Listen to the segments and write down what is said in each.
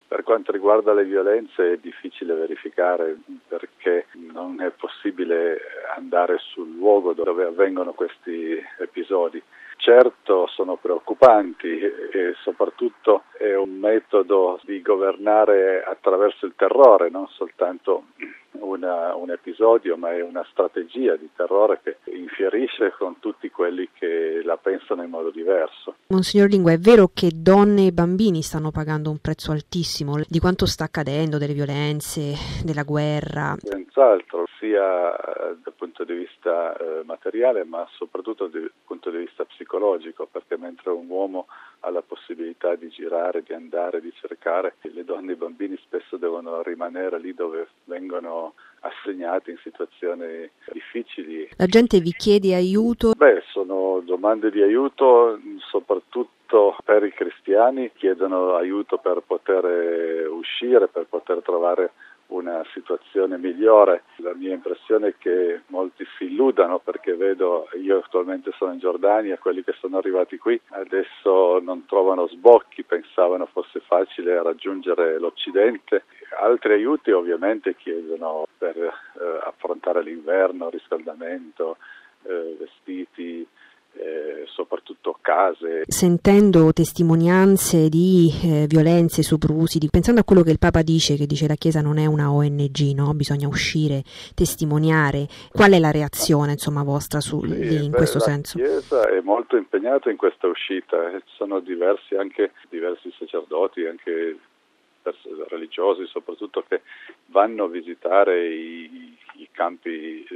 Per quanto riguarda le violenze è difficile verificare perché non è possibile andare sul luogo dove avvengono questi episodi. Certo sono preoccupanti e soprattutto è un metodo di governare attraverso il terrore, non soltanto un episodio, ma è una strategia di terrore che infierisce con tutti quelli che la pensano in modo diverso. Monsignor Lingua, è vero che donne e bambini stanno pagando un prezzo altissimo di quanto sta accadendo, delle violenze, della guerra? Senz'altro, sia dal punto di vista materiale, ma soprattutto dal punto di vista psicologico, perché mentre un uomo ha la possibilità di girare, di andare, di cercare, le donne e i bambini spesso devono rimanere lì dove vengono assegnati in situazioni difficili. La gente vi chiede aiuto? Sono domande di aiuto, soprattutto per i cristiani, chiedono aiuto per poter uscire, per poter trovare una situazione migliore. La mia impressione è che molti si illudano, perché vedo, io attualmente sono in Giordania, quelli che sono arrivati qui adesso non trovano sbocchi, pensavano fosse facile raggiungere l'Occidente. Altri aiuti ovviamente chiedono per affrontare l'inverno, riscaldamento, vestiti, soprattutto case. Sentendo testimonianze di violenze, soprusi, pensando a quello che il Papa dice, che dice la Chiesa non è una ONG, no? Bisogna uscire, testimoniare. Qual è la reazione, vostra in questo senso? La Chiesa è molto impegnata in questa uscita, ci sono diversi sacerdoti, anche religiosi soprattutto, che vanno a visitare i campi,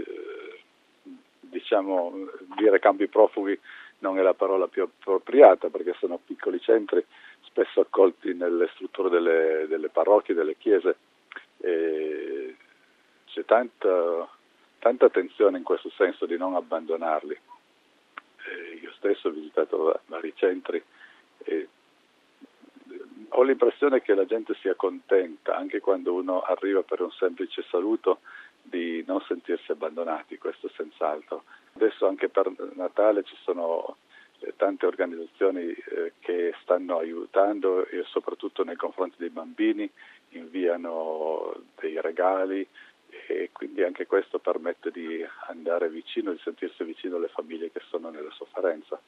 dire campi profughi non è la parola più appropriata, perché sono piccoli centri spesso accolti nelle strutture delle parrocchie, delle chiese. C'è tanta attenzione in questo senso di non abbandonarli. Io stesso ho visitato vari centri e ho l'impressione che la gente sia contenta, anche quando uno arriva per un semplice saluto, di non sentirsi abbandonati, questo senz'altro. Adesso anche per Natale ci sono tante organizzazioni che stanno aiutando, e soprattutto nei confronti dei bambini inviano dei regali, e quindi anche questo permette di andare vicino, di sentirsi vicino alle famiglie che sono nella sofferenza.